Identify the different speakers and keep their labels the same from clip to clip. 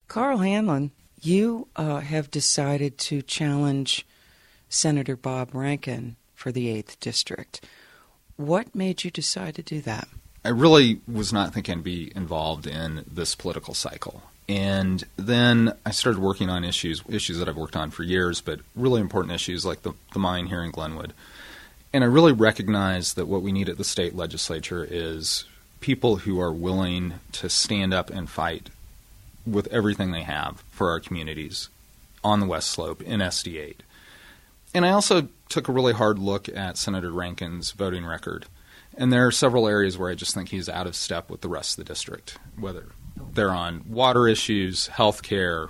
Speaker 1: Carl Hanlon, you have decided to challenge Senator Bob Rankin for the 8th District. What made you decide to do that?
Speaker 2: I really was not thinking to be involved in this political cycle. And then I started working on issues that I've worked on for years, but really important issues like the mine here in Glenwood. And I really recognized that what we need at the state legislature is people who are willing to stand up and fight with everything they have for our communities on the West Slope in SD8. And I also took a really hard look at Senator Rankin's voting record. And there are several areas where I just think he's out of step with the rest of the district, whether they're on water issues, health care,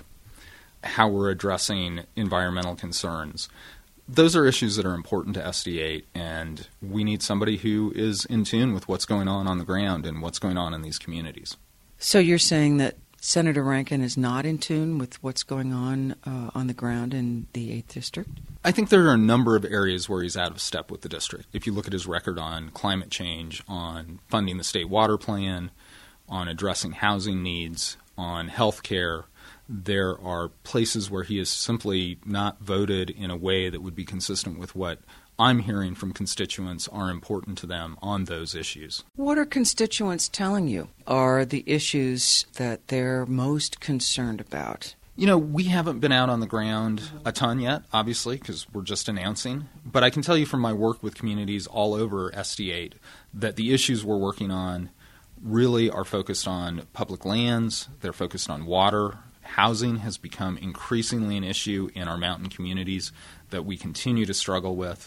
Speaker 2: how we're addressing environmental concerns. Those are issues that are important to SD8, and we need somebody who is in tune with what's going on the ground and what's going on in these communities.
Speaker 1: So you're saying that Senator Rankin is not in tune with what's going on the ground in the 8th District?
Speaker 2: I think there are a number of areas where he's out of step with the district. If you look at his record on climate change, on funding the state water plan, on addressing housing needs, on health care, there are places where he has simply not voted in a way that would be consistent with what I'm hearing from constituents are important to them on those issues.
Speaker 1: What are constituents telling you are the issues that they're most concerned about?
Speaker 2: You know, we haven't been out on the ground a ton yet, obviously, because we're just announcing. But I can tell you from my work with communities all over SD8 that the issues we're working on really are focused on public lands, they're focused on water. Housing has become increasingly an issue in our mountain communities that we continue to struggle with.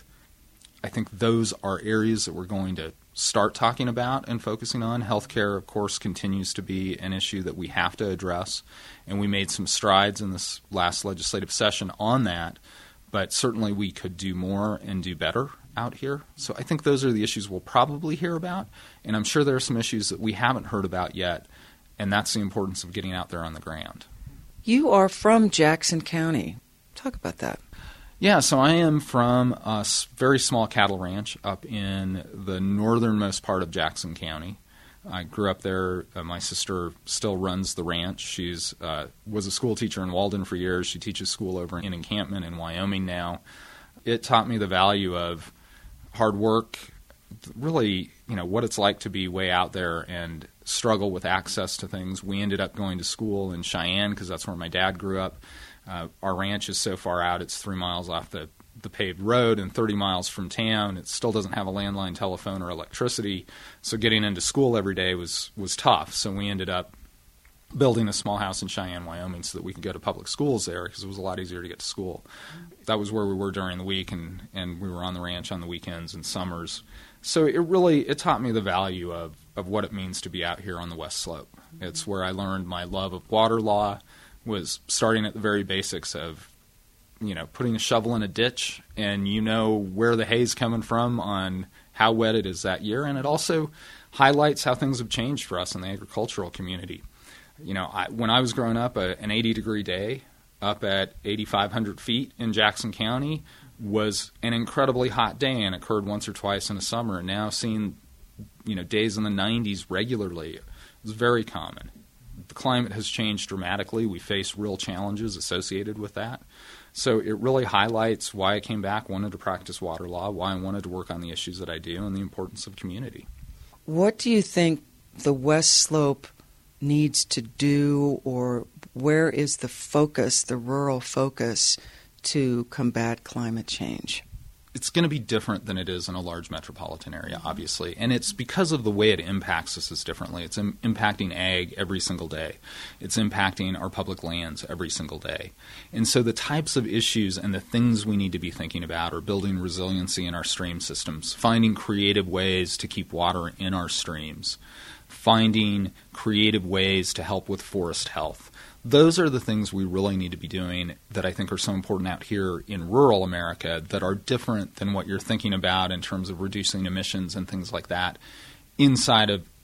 Speaker 2: I think those are areas that we're going to start talking about and focusing on. Healthcare, of course, continues to be an issue that we have to address, and we made some strides in this last legislative session on that, but certainly we could do more and do better out here. So I think those are the issues we'll probably hear about, and I'm sure there are some issues that we haven't heard about yet, and that's the importance of getting out there on the ground.
Speaker 1: You are from Jackson County. Talk about that.
Speaker 2: Yeah, so I am from a very small cattle ranch up in the northernmost part of Jackson County. I grew up there. My sister still runs the ranch. She's was a school teacher in Walden for years. She teaches school over in Encampment in Wyoming now. It taught me the value of hard work, really, you know, what it's like to be way out there and struggle with access to things. We ended up going to school in Cheyenne because that's where my dad grew up. Our ranch is so far out, it's 3 miles off the paved road and 30 miles from town. It still doesn't have a landline telephone or electricity, so getting into school every day was tough. So we ended up building a small house in Cheyenne, Wyoming, so that we could go to public schools there because it was a lot easier to get to school. That was where we were during the week, and we were on the ranch on the weekends and summers. So it taught me the value of what it means to be out here on the West Slope. It's where I learned my love of water law, was starting at the very basics of, you know, putting a shovel in a ditch and you know where the hay's coming from on how wet it is that year. And it also highlights how things have changed for us in the agricultural community. You know, when I was growing up, an 80-degree day up at 8,500 feet in Jackson County was an incredibly hot day and occurred once or twice in the summer. And now seeing, you know, days in the 90s regularly is very common. The climate has changed dramatically. We face real challenges associated with that. So it really highlights why I came back, wanted to practice water law, why I wanted to work on the issues that I do, and the importance of community.
Speaker 1: What do you think the West Slope needs to do, or where is the focus, the rural focus, to combat climate change?
Speaker 2: It's going to be different than it is in a large metropolitan area, obviously. And it's because of the way it impacts us is differently. It's impacting ag every single day. It's impacting our public lands every single day. And so the types of issues and the things we need to be thinking about are building resiliency in our stream systems, finding creative ways to keep water in our streams, finding creative ways to help with forest health. Those are the things we really need to be doing that I think are so important out here in rural America that are different than what you're thinking about in terms of reducing emissions and things like that inside of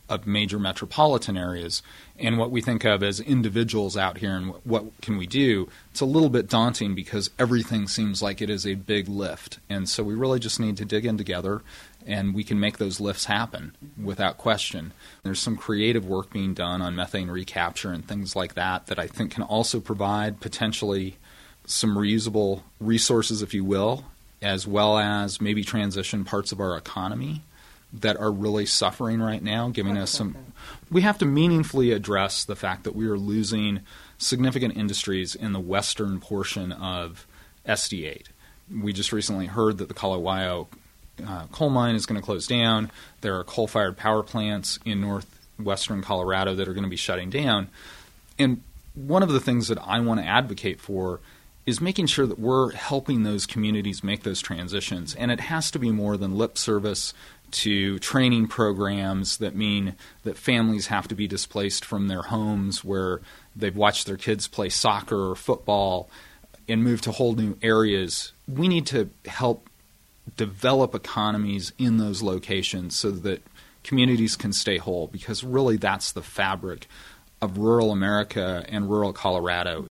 Speaker 2: of major metropolitan areas and what we think of as individuals out here and what can we do, it's a little bit daunting because everything seems like it is a big lift. And so we really just need to dig in together, and we can make those lifts happen without question. There's some creative work being done on methane recapture and things like that that I think can also provide potentially some reusable resources, if you will, as well as maybe transition parts of our economy that are really suffering right now, giving us some. We have to meaningfully address the fact that we are losing significant industries in the western portion of SD8. We just recently heard that the Kalawao coal mine is going to close down. There are coal-fired power plants in northwestern Colorado that are going to be shutting down. And one of the things that I want to advocate for is making sure that we're helping those communities make those transitions. And it has to be more than lip service to training programs that mean that families have to be displaced from their homes where they've watched their kids play soccer or football and move to whole new areas. We need to help develop economies in those locations so that communities can stay whole, because really that's the fabric of rural America and rural Colorado